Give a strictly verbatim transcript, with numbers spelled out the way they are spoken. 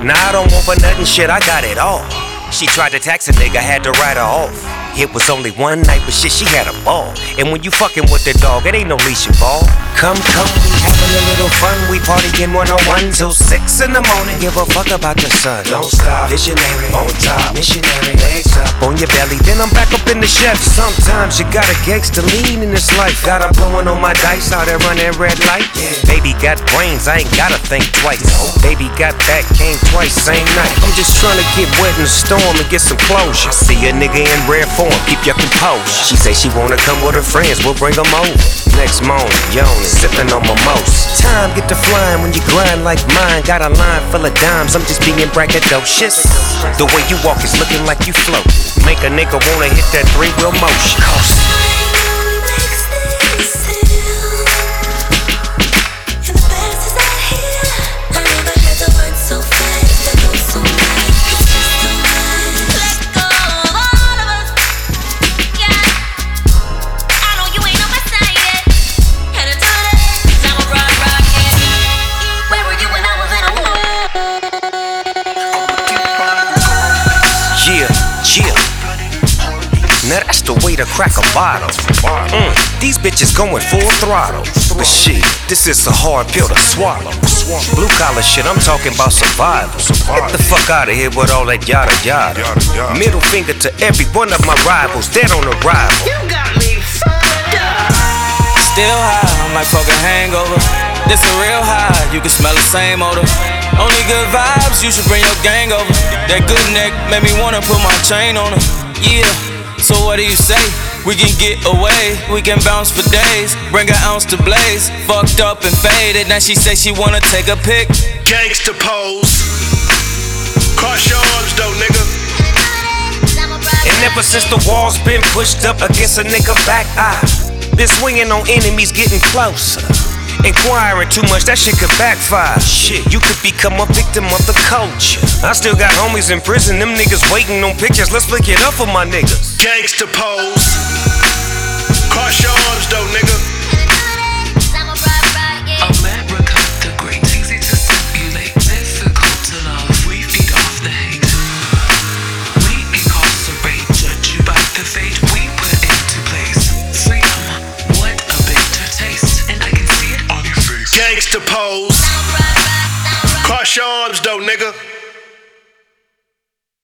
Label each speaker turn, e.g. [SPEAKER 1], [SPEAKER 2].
[SPEAKER 1] Nah, I don't want for nothing, shit, I got it all. She tried to tax a nigga, had to write her off. It was only one night, but shit, she had a ball. And when you fucking with the dog, it ain't no leash involved. Come, come, we having a little fun. We partying one oh one till six in the morning. Give a fuck about the sun. Don't stop, visionary, on top, missionary, legs up on your belly. Then I'm back up in the chef. Sometimes you gotta gangsta lean in this life. Got her blowing on my dice, out there running red light. Yeah. Baby got brains, I ain't gotta think twice. No. Baby got back, came twice, same night. I'm just trying to get wet in the storm and get some closure. See a nigga in rare form, keep your composure. She say she wanna come with her friends, we'll bring them over. Next morning, yawning, sipping on mimosas. Time get to flying when you grind like mine. Got a line full of dimes, I'm just being braggadocious. The way you walk is looking like you float. Make a nigga wanna hit that three-wheel motion. Now that's the way to crack a bottle. Mm, these bitches going full throttle. But shit, this is a hard pill to swallow. Blue collar shit, I'm talking about survival. Get the fuck out of here with all that yada yada. Middle finger to every one of my rivals, dead on arrival.
[SPEAKER 2] You got me fucked up.
[SPEAKER 3] Still high, I'm like fucking hangover. This a real high, you can smell the same odor. Only good vibes, you should bring your gang over. That good neck made me wanna put my chain on her. Yeah. So what do you say? We can get away, we can bounce for days. Bring an ounce to blaze, fucked up and faded. Now she say she wanna take a pic.
[SPEAKER 4] Gangsta pose. Cross your arms though, nigga.
[SPEAKER 1] And ever since the walls been pushed up against a nigga back, I been swinging on enemies getting closer. Inquiring too much, that shit could backfire. Shit, you could become a victim of the culture. I still got homies in prison, them niggas waiting on pictures. Let's flick it up for my niggas.
[SPEAKER 4] Gangsta pose. Cross your arms though, nigga.
[SPEAKER 5] America the great, easy to simulate, difficult to love. We feed off the hate. We incarcerate, judge you by the fate we put into place. Freedom, what a bitter taste, and I can see it on your face.
[SPEAKER 4] Gangsta pose. Cross your arms though, nigga.